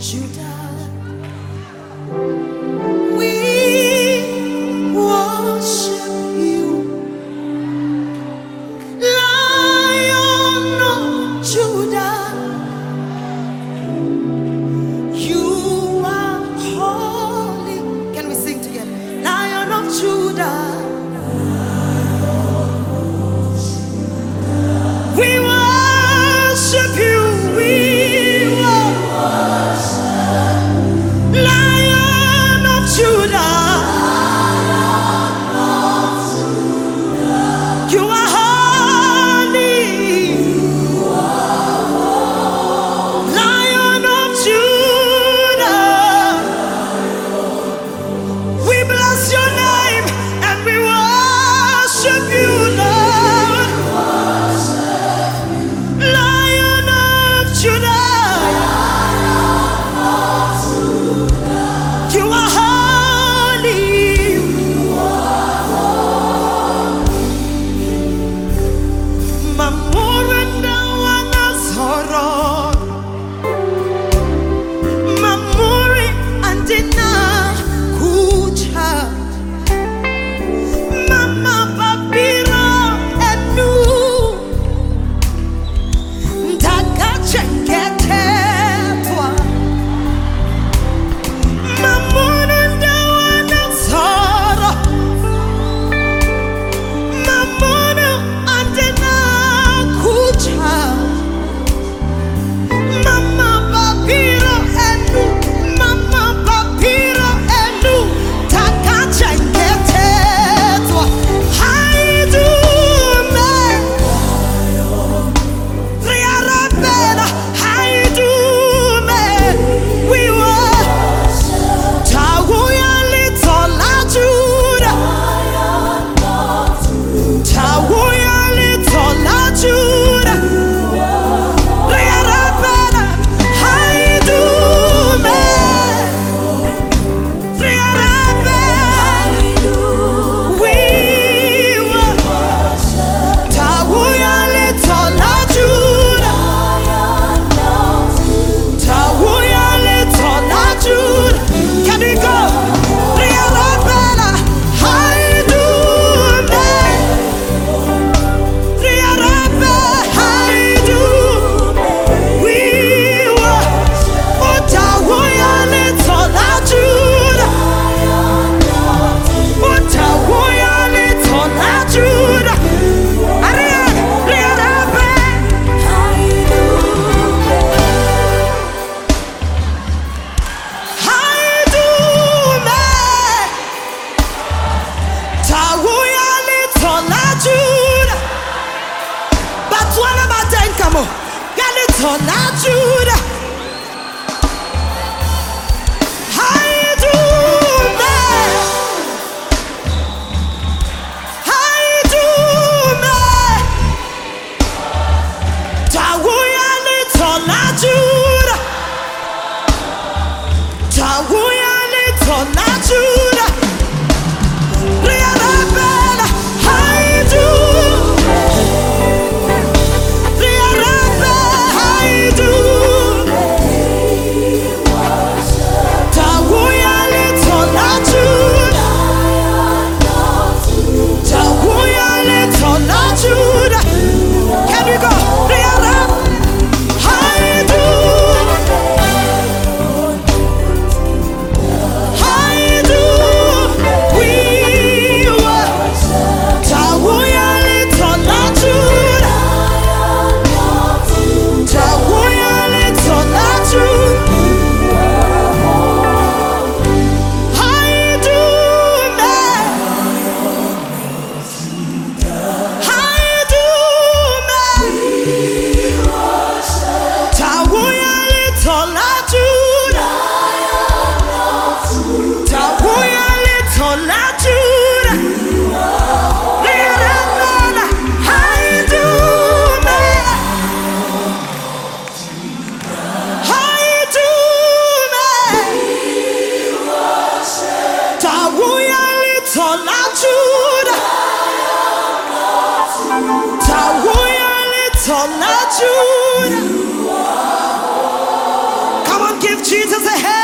Judah, we worship you, Lion of Judah. You are holy. Can we sing together? Lion of Judah. We worship you. We worship Lion of Judah. You are holy. Lion of Judah. We bless your name and we worship you, Lord. Lion of Judah. You are holy. Mamuranda wana soror. Mamuri andina kucha. Mama papira enu. Ndaka chengetetwa. Mamuranda wana soror. Mamuru andina kucha. Mama papira enu. Mama papira enu. Ndaka chengetetwa. Haidume. Riarabena. Haidume. We were Tawuya Litola Judah. Tawuya Litola Judah. Riarabena. Haidume. Riarabena. We were Tawuya Litola Judah. Tawuya Litola Judah. Can we go? Riarabena. Haidume. Riarabena. Haidume. We were Tawuya Litola Judah. Tawuya Litola Judah. Tola Judah. Haidume. Haidume. Tawuya Litola Judah. Tawuya Litola Judah. Riarabena. Haidume. Riarabena. Haidume. and say, hey.